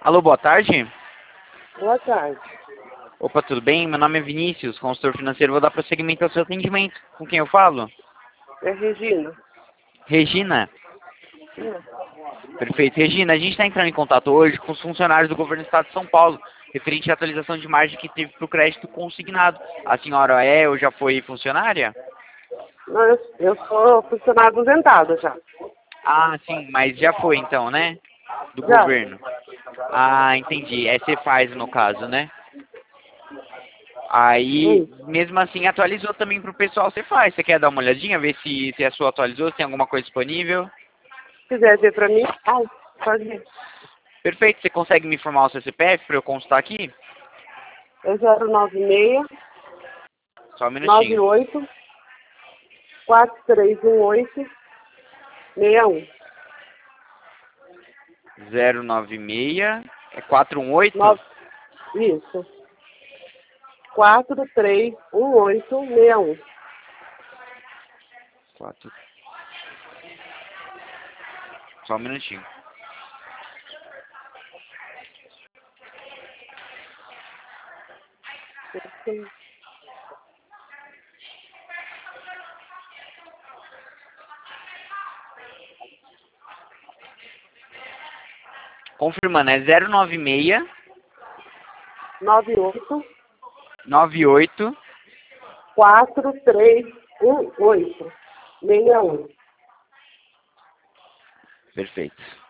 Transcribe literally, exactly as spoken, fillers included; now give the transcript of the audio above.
Alô, boa tarde. Boa tarde. Opa, tudo bem? Meu nome é Vinícius, consultor financeiro. Vou dar prosseguimento ao seu atendimento. Com quem eu falo? É Regina? Regina. Sim. Perfeito. Regina, a gente está entrando em contato hoje com os funcionários do governo do estado de São Paulo, referente à atualização de margem que teve para o crédito consignado. A senhora é ou já foi funcionária? Não, eu, eu sou funcionária aposentada já. Ah, sim, mas já foi então, né? Do Já. governo. Ah, entendi. É você faz no caso, né? Aí, Hum. mesmo assim, atualizou também para o pessoal. Você faz? Você quer dar uma olhadinha, ver se, se a sua atualizou, se tem alguma coisa disponível? Se quiser ver pra mim, ai, pode ver. Perfeito. Você consegue me informar o seu C P F para eu constar aqui? É zero nove seis, Só um nove minutinho. oito, quatro três um oito, seis um. zero nove seis, é quatro um oito? Nove, isso. quatro três um oito, seis um. quatro. Só um minutinho. Confirmando, é zero nove seis, nove oito, nove oito. quatro três um oito, seis um. Perfeito.